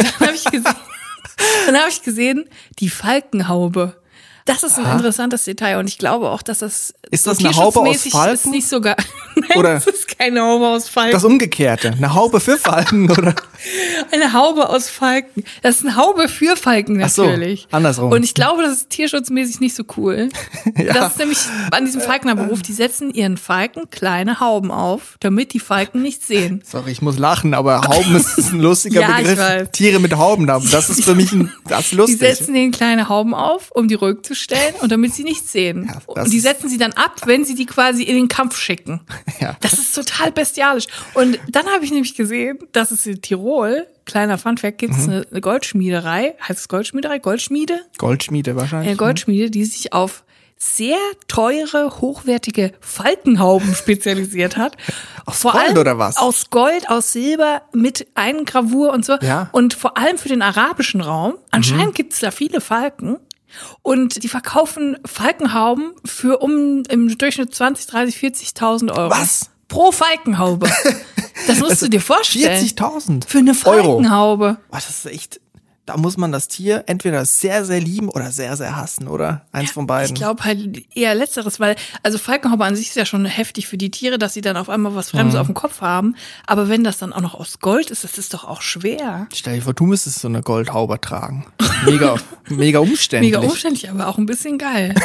dann habe ich gesehen, die Falkenhaube. Das ist ein interessantes Detail und ich glaube auch, dass das ist das eine Haube aus Falken? Ist nicht sogar oder das ist keine Haube aus Falken. Das Umgekehrte, eine Haube für Falken oder eine Haube aus Falken. Das ist eine Haube für Falken natürlich. Ach so, andersrum. Und ich glaube, das ist tierschutzmäßig nicht so cool. Ja. Das ist nämlich an diesem Falknerberuf, die setzen ihren Falken kleine Hauben auf, damit die Falken nichts sehen. Sorry, ich muss lachen, aber Hauben ist ein lustiger Begriff. Ich weiß. Tiere mit Hauben, das ist für mich das ist lustig. Die setzen denen kleine Hauben auf, um die ruhig zu stellen und damit sie nichts sehen. Ja, und die setzen sie dann ab, wenn sie die quasi in den Kampf schicken. Ja. Das ist total bestialisch. Und dann habe ich nämlich gesehen, dass es in Tirol, kleiner Funfact, gibt es eine Goldschmiederei. Heißt es Goldschmiederei? Goldschmiede? Goldschmiede wahrscheinlich. Eine Goldschmiede, die sich auf sehr teure, hochwertige Falkenhauben spezialisiert hat. Aus Gold oder was? Aus Gold, aus Silber, mit Eingravur und so. Ja. Und vor allem für den arabischen Raum. Anscheinend gibt es da viele Falken. Und die verkaufen Falkenhauben für im Durchschnitt 20, 30, 40.000 Euro. Was? Pro Falkenhaube. Das musst du dir vorstellen. 40.000? Für eine Falkenhaube. Was, das ist echt, da muss man das Tier entweder sehr, sehr lieben oder sehr, sehr hassen, oder? Eins von beiden. Ich glaube halt eher Letzteres, weil, also Falkenhaube an sich ist ja schon heftig für die Tiere, dass sie dann auf einmal was Fremdes auf dem Kopf haben. Aber wenn das dann auch noch aus Gold ist, das ist doch auch schwer. Stell dir vor, du müsstest so eine Goldhaube tragen. Mega umständlich. Mega umständlich, aber auch ein bisschen geil.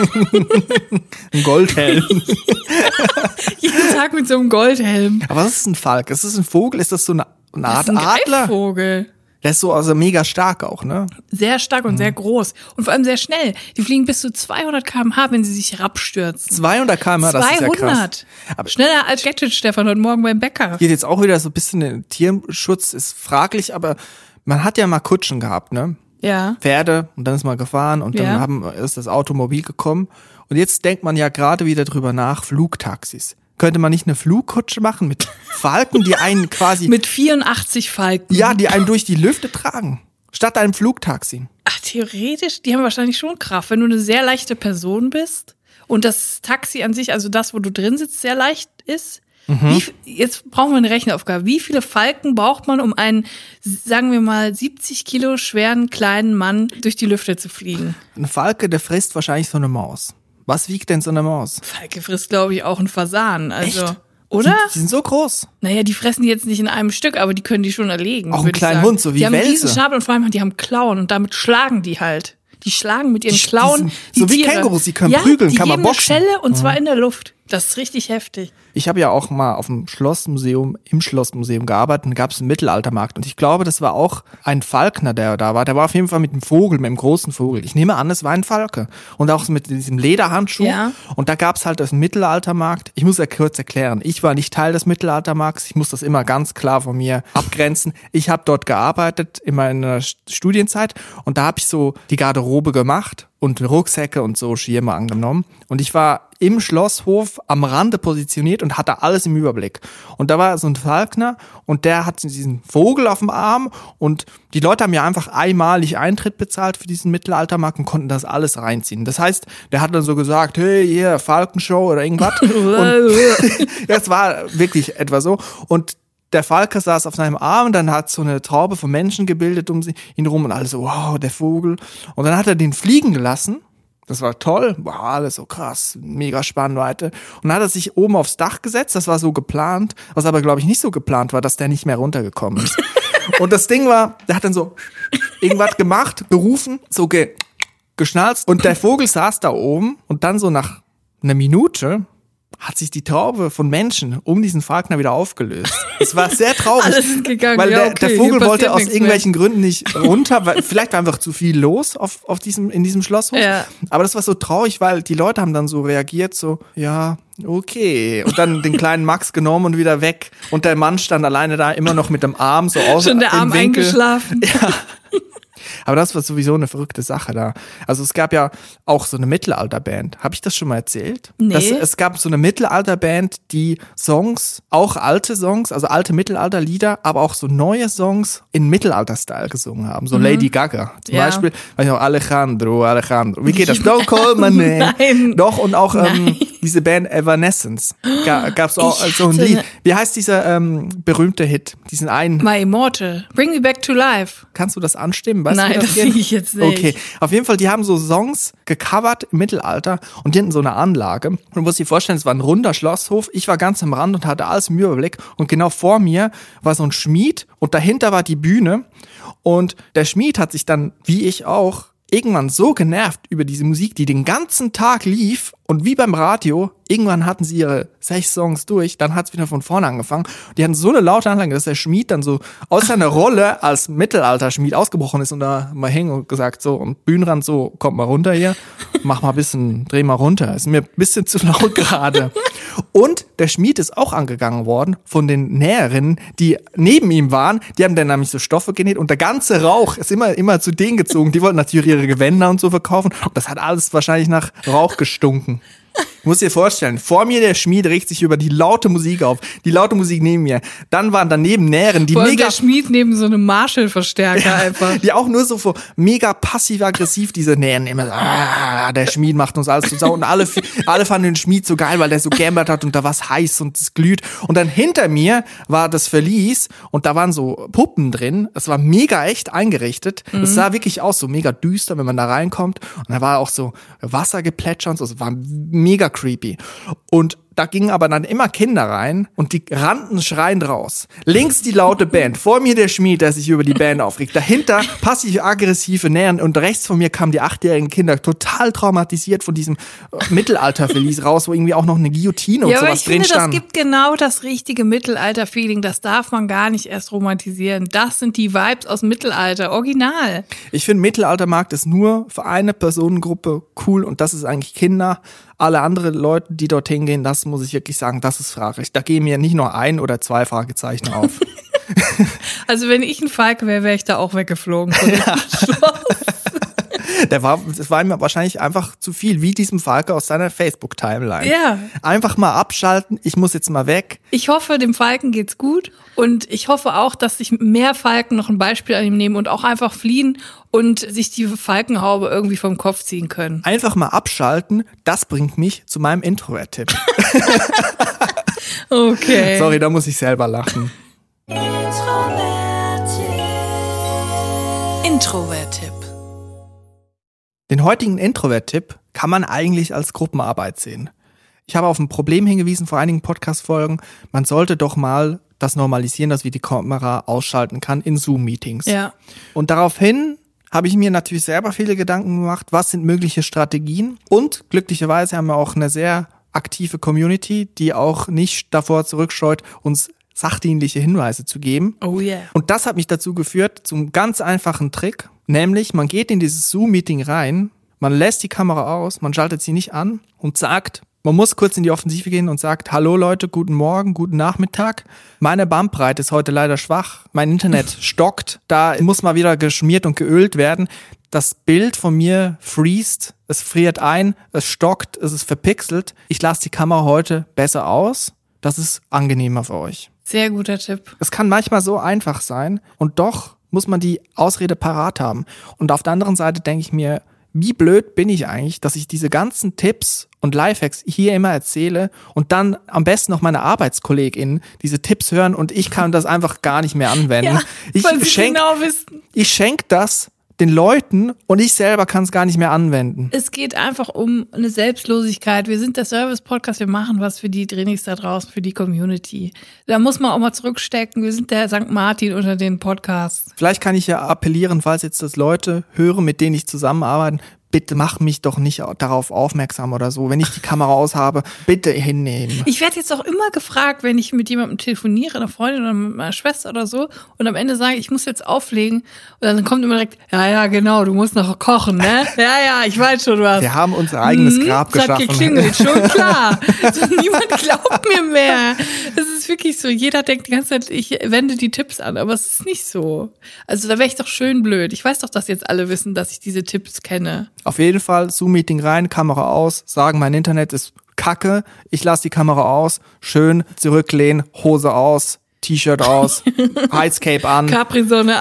Ein Goldhelm. Jeden Tag mit so einem Goldhelm. Aber was ist ein Falk? Ist das ein Vogel? Ist das so eine Art das ist ein Adler? Greifvogel. Der ist so also mega stark auch, ne? Sehr stark und sehr groß. Und vor allem sehr schnell. Die fliegen bis zu 200 km/h, wenn sie sich herabstürzen. 200 km/h, das ist ja krass. Aber schneller als Gadget Stefan heute Morgen beim Bäcker. Geht jetzt auch wieder so ein bisschen der Tierschutz, ist fraglich, aber man hat ja mal Kutschen gehabt, ne? Ja. Pferde und dann ist man gefahren und dann ist das Automobil gekommen. Und jetzt denkt man ja gerade wieder drüber nach, Flugtaxis. Könnte man nicht eine Flugkutsche machen mit Falken, die einen quasi... mit 84 Falken. Ja, die einen durch die Lüfte tragen, statt einem Flugtaxi. Ach, theoretisch, die haben wahrscheinlich schon Kraft. Wenn du eine sehr leichte Person bist und das Taxi an sich, also das, wo du drin sitzt, sehr leicht ist. Jetzt brauchen wir eine Rechenaufgabe. Wie viele Falken braucht man, um einen, sagen wir mal, 70 Kilo schweren kleinen Mann durch die Lüfte zu fliegen? Ein Falke, der frisst wahrscheinlich so eine Maus. Was wiegt denn so eine Maus? Falke frisst, glaube ich, auch einen Fasan. Also, echt? Oder? Die sind so groß. Naja, die fressen die jetzt nicht in einem Stück, aber die können die schon erlegen. Auch einen kleinen Hund, so wie Welse. Die haben einen riesen Schnabel und vor allem, die haben Klauen und damit schlagen die halt. Die schlagen mit ihren Klauen die so wie Tiere. Kängurus, die können prügeln, kann man boxen. Eine Schelle und zwar in der Luft. Das ist richtig heftig. Ich habe ja auch mal auf dem Schlossmuseum, im Schlossmuseum gearbeitet und gab es einen Mittelaltermarkt. Und ich glaube, das war auch ein Falkner, der da war. Der war auf jeden Fall mit einem Vogel, mit einem großen Vogel. Ich nehme an, es war ein Falke. Und auch mit diesem Lederhandschuh. Ja. Und da gab es halt das Mittelaltermarkt. Ich muss ja kurz erklären, ich war nicht Teil des Mittelaltermarkts. Ich muss das immer ganz klar von mir abgrenzen. Ich habe dort gearbeitet in meiner Studienzeit und da habe ich so die Garderobe gemacht und Rucksäcke und so Schirme angenommen. Und ich war im Schlosshof am Rande positioniert und hatte alles im Überblick. Und da war so ein Falkner und der hat diesen Vogel auf dem Arm und die Leute haben ja einfach einmalig Eintritt bezahlt für diesen Mittelaltermarkt und konnten das alles reinziehen. Das heißt, der hat dann so gesagt, hey, hier, Falkenshow oder irgendwas. Und das war wirklich etwa so. Und der Falke saß auf seinem Arm, dann hat so eine Traube von Menschen gebildet um ihn rum und alle so, wow, der Vogel. Und dann hat er den fliegen gelassen. Das war toll, wow, alles so krass, mega Spannweite. Und dann hat er sich oben aufs Dach gesetzt, das war so geplant, was aber, glaube ich, nicht so geplant war, dass der nicht mehr runtergekommen ist. Und das Ding war, der hat dann so irgendwas gemacht, gerufen, so geschnalzt und der Vogel saß da oben und dann so nach einer Minute hat sich die Traube von Menschen um diesen Falkner wieder aufgelöst. Es war sehr traurig, alles ist gegangen. weil ja, der Vogel wollte aus irgendwelchen Gründen nicht runter, weil vielleicht war einfach zu viel los in diesem Schlosshof. Ja. Aber das war so traurig, weil die Leute haben dann so reagiert, so, ja, okay. Und dann den kleinen Max genommen und wieder weg. Und der Mann stand alleine da immer noch mit dem Arm so aus. Schon der Arm eingeschlafen. Ja. Aber das war sowieso eine verrückte Sache da. Also es gab ja auch so eine Mittelalterband. Habe ich das schon mal erzählt? Nee. Es gab so eine Mittelalterband, die Songs, auch alte Songs, also alte Mittelalterlieder, aber auch so neue Songs in Mittelalter-Style gesungen haben. So Lady Gaga zum Beispiel. Weiß ich noch, Alejandro. Wie geht das? Don't call my name. Nein. Doch, und auch diese Band Evanescence. Gab's auch so ein Lied. Wie heißt dieser berühmte Hit? Diesen einen. My Immortal. Bring Me Back to Life. Kannst du das anstimmen? Weißt Nein, das sehe ich jetzt nicht. Okay, auf jeden Fall, die haben so Songs gecovert im Mittelalter und die hatten so eine Anlage. Und du musst dir vorstellen, es war ein runder Schlosshof. Ich war ganz am Rand und hatte alles im Überblick. Und genau vor mir war so ein Schmied und dahinter war die Bühne. Und der Schmied hat sich dann, wie ich auch, irgendwann so genervt über diese Musik, die den ganzen Tag lief. Und wie beim Radio, irgendwann hatten sie ihre 6 Songs durch, dann hat es wieder von vorne angefangen. Die hatten so eine laute Anlage, dass der Schmied dann so aus seiner Rolle als Mittelalter-Schmied ausgebrochen ist und da mal hing und gesagt so, und Bühnenrand so, kommt mal runter hier, mach mal ein bisschen, dreh mal runter, ist mir ein bisschen zu laut gerade. Und der Schmied ist auch angegangen worden von den Näherinnen, die neben ihm waren, die haben dann nämlich so Stoffe genäht und der ganze Rauch ist immer zu denen gezogen, die wollten natürlich ihre Gewänder und so verkaufen und das hat alles wahrscheinlich nach Rauch gestunken. Du musst dir vorstellen, vor mir der Schmied regt sich über die laute Musik auf, die laute Musik neben mir. Dann waren daneben Näherinnen, die mega... der Schmied neben so einem Marshall-Verstärker einfach. Die auch nur so mega passiv-aggressiv diese Näherinnen immer so, der Schmied macht uns alles zu Sau. Und alle fanden den Schmied so geil, weil der so gambert hat und da war's heiß und es glüht. Und dann hinter mir war das Verlies und da waren so Puppen drin. Es war mega echt eingerichtet. Es sah wirklich aus, so mega düster, wenn man da reinkommt. Und da war auch so Wassergeplätscher und so. Es war mega creepy. Und da gingen aber dann immer Kinder rein und die rannten schreiend raus. Links die laute Band, vor mir der Schmied, der sich über die Band aufregt. Dahinter passiv-aggressive Nähern und rechts von mir kamen die 8-jährigen Kinder total traumatisiert von diesem Mittelalter-Verlies raus, wo irgendwie auch noch eine Guillotine und sowas drin stand. Ja, aber ich finde, das gibt genau das richtige Mittelalter-Feeling. Das darf man gar nicht erst romantisieren. Das sind die Vibes aus dem Mittelalter, original. Ich finde, Mittelaltermarkt ist nur für eine Personengruppe cool und das ist eigentlich Kinder. Alle anderen Leute, die dorthin gehen, das muss ich wirklich sagen, das ist fraglich. Da gehen mir nicht nur 1 oder 2 Fragezeichen auf. Also wenn ich ein Falke wäre, wäre ich da auch weggeflogen von dem Schloss. Das war ihm wahrscheinlich einfach zu viel, wie diesem Falke aus seiner Facebook-Timeline. Ja. Einfach mal abschalten, ich muss jetzt mal weg. Ich hoffe, dem Falken geht's gut und ich hoffe auch, dass sich mehr Falken noch ein Beispiel an ihm nehmen und auch einfach fliehen und sich die Falkenhaube irgendwie vom Kopf ziehen können. Einfach mal abschalten, das bringt mich zu meinem Introvert-Tipp. Okay. Sorry, da muss ich selber lachen. Introvert-Tipp. Den heutigen Introvert-Tipp kann man eigentlich als Gruppenarbeit sehen. Ich habe auf ein Problem hingewiesen vor einigen Podcast-Folgen. Man sollte doch mal das normalisieren, dass wir die Kamera ausschalten kann in Zoom-Meetings. Ja. Und daraufhin habe ich mir natürlich selber viele Gedanken gemacht, was sind mögliche Strategien. Und glücklicherweise haben wir auch eine sehr aktive Community, die auch nicht davor zurückscheut, uns sachdienliche Hinweise zu geben. Oh yeah. Und das hat mich dazu geführt, zum ganz einfachen Trick, nämlich man geht in dieses Zoom-Meeting rein, man lässt die Kamera aus, man schaltet sie nicht an und sagt, man muss kurz in die Offensive gehen und sagt, hallo Leute, guten Morgen, guten Nachmittag. Meine Bandbreite ist heute leider schwach, mein Internet stockt, da muss mal wieder geschmiert und geölt werden. Das Bild von mir freest, es friert ein, es stockt, es ist verpixelt. Ich lasse die Kamera heute besser aus, das ist angenehmer für euch. Sehr guter Tipp. Es kann manchmal so einfach sein und doch muss man die Ausrede parat haben. Und auf der anderen Seite denke ich mir, wie blöd bin ich eigentlich, dass ich diese ganzen Tipps und Lifehacks hier immer erzähle und dann am besten noch meine ArbeitskollegInnen diese Tipps hören und ich kann das einfach gar nicht mehr anwenden. Ja, weil sie genau wissen. Ich schenke das den Leuten und ich selber kann es gar nicht mehr anwenden. Es geht einfach um eine Selbstlosigkeit. Wir sind der Service-Podcast, wir machen was für die Trainees da draußen, für die Community. Da muss man auch mal zurückstecken. Wir sind der St. Martin unter den Podcasts. Vielleicht kann ich ja appellieren, falls jetzt das Leute hören, mit denen ich zusammenarbeite, bitte mach mich doch nicht darauf aufmerksam oder so. Wenn ich die Kamera aus habe, bitte hinnehmen. Ich werde jetzt auch immer gefragt, wenn ich mit jemandem telefoniere, einer Freundin oder mit meiner Schwester oder so, und am Ende sage ich muss jetzt auflegen. Und dann kommt immer direkt, ja, genau, du musst noch kochen, ne? Ja, ich weiß schon was. Wir haben unser eigenes Grab geschaffen. Das hat geklingelt, schon klar. Also, niemand glaubt mir mehr. Das ist wirklich so. Jeder denkt die ganze Zeit, ich wende die Tipps an, aber es ist nicht so. Also da wäre ich doch schön blöd. Ich weiß doch, dass jetzt alle wissen, dass ich diese Tipps kenne. Auf jeden Fall Zoom-Meeting rein, Kamera aus, sagen, mein Internet ist kacke, ich lasse die Kamera aus, schön zurücklehnen, Hose aus, T-Shirt aus, Heizcape an, Capri-Sonne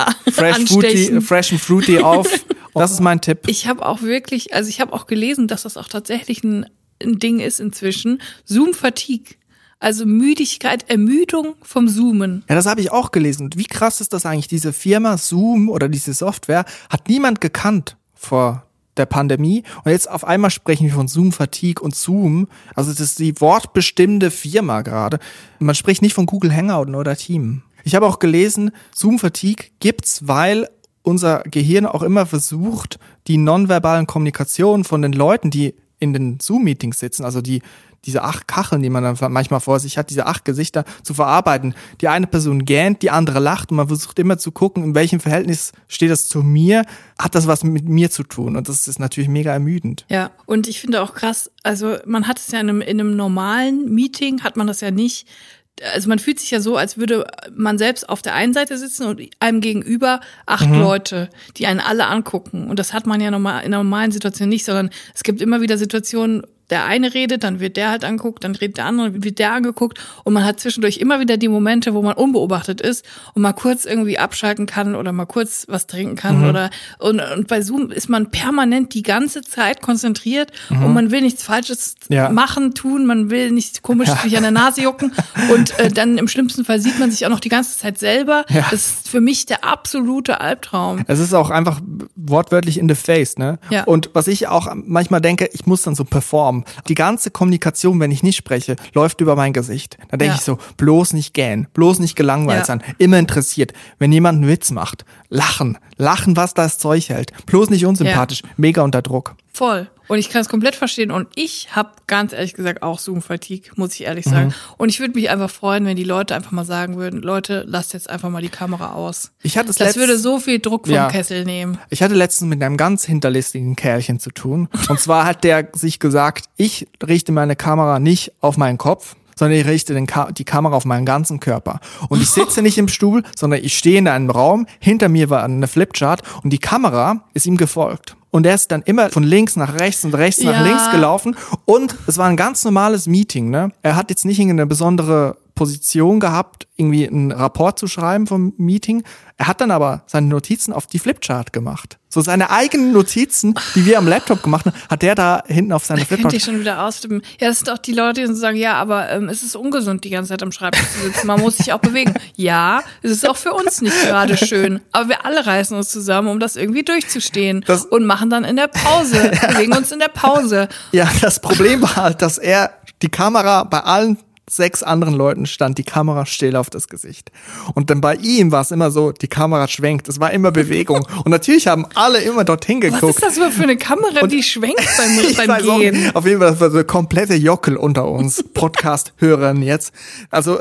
Fresh and Fruity auf. Das ist mein Tipp. Ich habe auch gelesen, dass das auch tatsächlich ein Ding ist inzwischen. Zoom-Fatigue. Also Müdigkeit, Ermüdung vom Zoomen. Ja, das habe ich auch gelesen. Und wie krass ist das eigentlich? Diese Firma Zoom oder diese Software hat niemand gekannt vor der Pandemie. Und jetzt auf einmal sprechen wir von Zoom-Fatigue und Zoom. Also das ist die wortbestimmende Firma gerade. Man spricht nicht von Google Hangout oder Team. Ich habe auch gelesen, Zoom-Fatigue gibt's, weil unser Gehirn auch immer versucht, die nonverbalen Kommunikationen von den Leuten, die in den Zoom-Meetings sitzen, also diese 8 Kacheln, die man dann manchmal vor sich hat, diese 8 Gesichter zu verarbeiten. Die eine Person gähnt, die andere lacht und man versucht immer zu gucken, in welchem Verhältnis steht das zu mir, hat das was mit mir zu tun und das ist natürlich mega ermüdend. Ja, und ich finde auch krass, also man hat es ja in einem normalen Meeting, hat man das ja nicht. Also man fühlt sich ja so, als würde man selbst auf der einen Seite sitzen und einem gegenüber 8 Leute, die einen alle angucken. Und das hat man ja normal, in einer normalen Situation nicht, sondern es gibt immer wieder Situationen, der eine redet, dann wird der halt angeguckt, dann redet der andere, wird der angeguckt und man hat zwischendurch immer wieder die Momente, wo man unbeobachtet ist und mal kurz irgendwie abschalten kann oder mal kurz was trinken kann oder und bei Zoom ist man permanent die ganze Zeit konzentriert und man will nichts Falsches machen, tun, man will nicht komisch sich an der Nase jucken und dann im schlimmsten Fall sieht man sich auch noch die ganze Zeit selber. Ja. Das ist für mich der absolute Albtraum. Es ist auch einfach wortwörtlich in the face, ne? Ja. Und was ich auch manchmal denke, ich muss dann so performen. Die ganze Kommunikation, wenn ich nicht spreche, läuft über mein Gesicht. Da denke ich so, bloß nicht gähnen, bloß nicht gelangweilt sein, immer interessiert. Wenn jemand einen Witz macht, lachen, was das Zeug hält. Bloß nicht unsympathisch, mega unter Druck. Voll. Und ich kann es komplett verstehen. Und ich habe ganz ehrlich gesagt auch Zoom-Fatigue, muss ich ehrlich sagen. Und ich würde mich einfach freuen, wenn die Leute einfach mal sagen würden, Leute, lasst jetzt einfach mal die Kamera aus. Das würde so viel Druck vom Kessel nehmen. Ich hatte letztens mit einem ganz hinterlistigen Kerlchen zu tun. Und zwar hat der sich gesagt, ich richte meine Kamera nicht auf meinen Kopf, sondern ich richte die Kamera auf meinen ganzen Körper. Und ich sitze nicht im Stuhl, sondern ich stehe in einem Raum, hinter mir war eine Flipchart und die Kamera ist ihm gefolgt. Und er ist dann immer von links nach rechts und rechts nach links gelaufen. Und es war ein ganz normales Meeting, ne? Er hat jetzt nicht irgendeine besondere Position gehabt, irgendwie einen Rapport zu schreiben vom Meeting. Er hat dann aber seine Notizen auf die Flipchart gemacht. So seine eigenen Notizen, die wir am Laptop gemacht haben, hat der da hinten auf seine Flipchart. Könnte ich schon wieder ausstippen. Ja, das sind auch die Leute, die sagen, ja, aber es ist ungesund, die ganze Zeit am Schreibtisch zu sitzen. Man muss sich auch bewegen. Ja, es ist auch für uns nicht gerade schön. Aber wir alle reißen uns zusammen, um das irgendwie durchzustehen. Und machen dann in der Pause, bewegen uns in der Pause. Ja, das Problem war halt, dass die Kamera bei allen 6 anderen Leuten stand die Kamera still auf das Gesicht. Und dann bei ihm war es immer so, die Kamera schwenkt, es war immer Bewegung. Und natürlich haben alle immer dorthin geguckt. Was ist das für eine Kamera, die schwenkt beim Gehen? Auf jeden Fall, das war so eine komplette Jockel unter uns Podcast-Hörern jetzt. Also,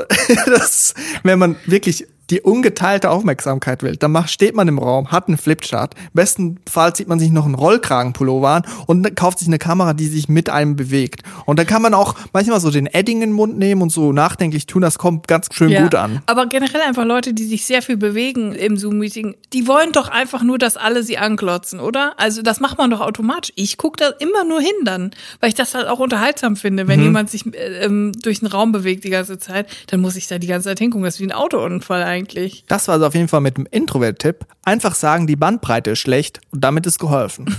wenn man wirklich die ungeteilte Aufmerksamkeit will, dann steht man im Raum, hat einen Flipchart. Bestenfalls zieht man sich noch einen Rollkragenpullover an und kauft sich eine Kamera, die sich mit einem bewegt. Und dann kann man auch manchmal so den Edding in den Mund nehmen und so nachdenklich tun, das kommt ganz schön gut an. Aber generell einfach Leute, die sich sehr viel bewegen im Zoom-Meeting, die wollen doch einfach nur, dass alle sie anklotzen, oder? Also das macht man doch automatisch. Ich gucke da immer nur hin dann, weil ich das halt auch unterhaltsam finde. Wenn jemand sich durch den Raum bewegt die ganze Zeit, dann muss ich da die ganze Zeit hingucken. Das ist wie ein Autounfall eigentlich. Das war also auf jeden Fall mit dem Introvert-Tipp. Einfach sagen, die Bandbreite ist schlecht und damit ist geholfen.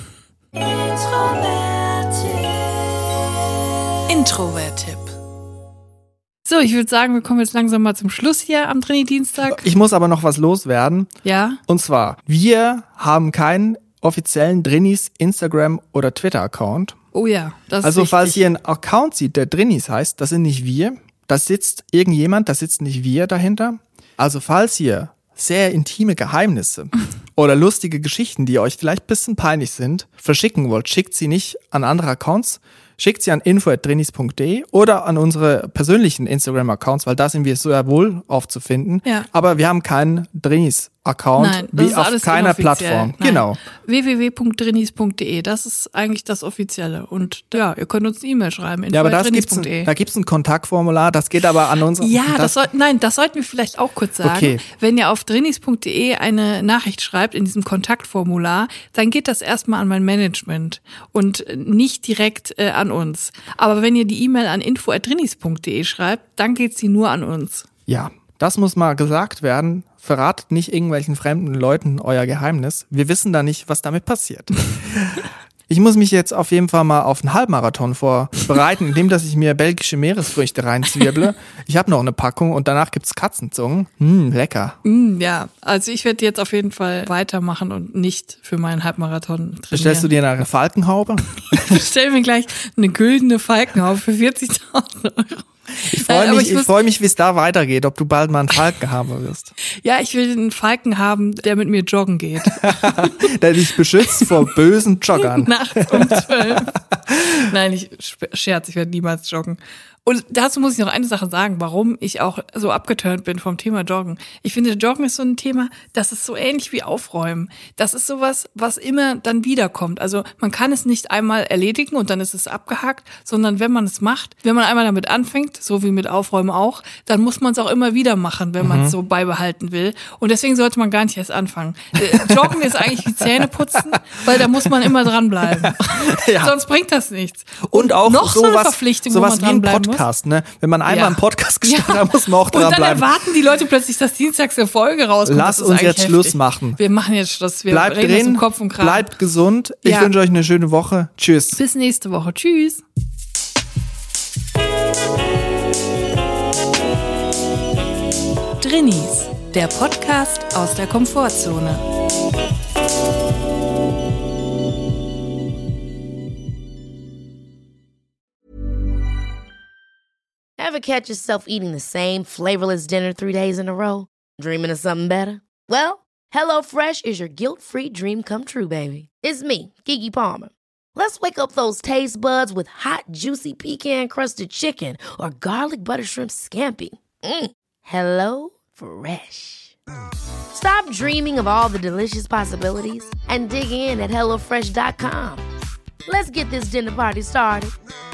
Introvert-Tipp. So, ich würde sagen, wir kommen jetzt langsam mal zum Schluss hier am Trainee-Dienstag. Ich muss aber noch was loswerden. Ja? Und zwar, wir haben keinen offiziellen Drinis Instagram- oder Twitter-Account. Oh ja, das ist Also wichtig. falls ihr einen Account seht, der Drinis heißt, das sind nicht wir. Da sitzt irgendjemand, da sitzt nicht wir dahinter. Also falls ihr sehr intime Geheimnisse oder lustige Geschichten, die euch vielleicht ein bisschen peinlich sind, verschicken wollt, schickt sie nicht an andere Accounts, schickt sie an info@drinis.de oder an unsere persönlichen Instagram-Accounts, weil da sind wir sehr wohl aufzufinden. Ja. Aber wir haben keinen Drinis-Account, Nein, das wie ist auf alles keiner inoffiziell. Plattform. Nein. Genau. www.drinis.de, das ist eigentlich das Offizielle. Und ja, ihr könnt uns eine E-Mail schreiben. Ja, aber da gibt's ein Kontaktformular, das geht aber an unsere... Ja, das sollten wir vielleicht auch kurz sagen. Okay. Wenn ihr auf drinis.de eine Nachricht schreibt in diesem Kontaktformular, dann geht das erstmal an mein Management und nicht direkt an uns. Aber wenn ihr die E-Mail an info@drinis.de schreibt, dann geht sie nur an uns. Ja, das muss mal gesagt werden. Verratet nicht irgendwelchen fremden Leuten euer Geheimnis. Wir wissen da nicht, was damit passiert. Ich muss mich jetzt auf jeden Fall mal auf einen Halbmarathon vorbereiten, indem dass ich mir belgische Meeresfrüchte reinzwirble. Ich habe noch eine Packung und danach gibt's Katzenzungen. Lecker. Ja, also ich werde jetzt auf jeden Fall weitermachen und nicht für meinen Halbmarathon trainieren. Bestellst du dir eine Falkenhaube? Ich bestell mir gleich eine güldene Falkenhaube für 40.000 €. Ich freue mich, wie es da weitergeht, ob du bald mal einen Falken haben wirst. Ja, ich will einen Falken haben, der mit mir joggen geht. Der dich beschützt vor bösen Joggern. Nachts um 12. Nein, ich scherz, ich werde niemals joggen. Und dazu muss ich noch eine Sache sagen, warum ich auch so abgeturnt bin vom Thema Joggen. Ich finde, Joggen ist so ein Thema, das ist so ähnlich wie Aufräumen. Das ist sowas, was immer dann wiederkommt. Also man kann es nicht einmal erledigen und dann ist es abgehakt, sondern wenn man es macht, wenn man einmal damit anfängt, so wie mit Aufräumen auch, dann muss man es auch immer wieder machen, wenn man es so beibehalten will. Und deswegen sollte man gar nicht erst anfangen. Joggen ist eigentlich wie Zähneputzen, weil da muss man immer dranbleiben. Ja. Sonst bringt das nichts. Und auch noch so eine sowas, Verpflichtung, sowas wo man wie ein dranbleiben muss. Podcast, ne? Wenn man einmal einen Podcast gestartet hat, muss man auch Und dann dranbleiben. erwarten die Leute plötzlich, dass dienstags eine Folge rauskommt. Lass Das ist uns eigentlich jetzt heftig. Schluss machen. Wir machen jetzt Schluss. Wir Bleibt reden uns drin, um Kopf und Kragen. bleibt gesund. Ich Ja. wünsche euch eine schöne Woche. Tschüss. Bis nächste Woche. Tschüss. Drinis, der Podcast aus der Komfortzone. Ever catch yourself eating the same flavorless dinner 3 days in a row? Dreaming of something better? Well, HelloFresh is your guilt-free dream come true, baby. It's me, Keke Palmer. Let's wake up those taste buds with hot, juicy pecan-crusted chicken or garlic butter shrimp scampi. Hello Fresh. Stop dreaming of all the delicious possibilities and dig in at HelloFresh.com. Let's get this dinner party started.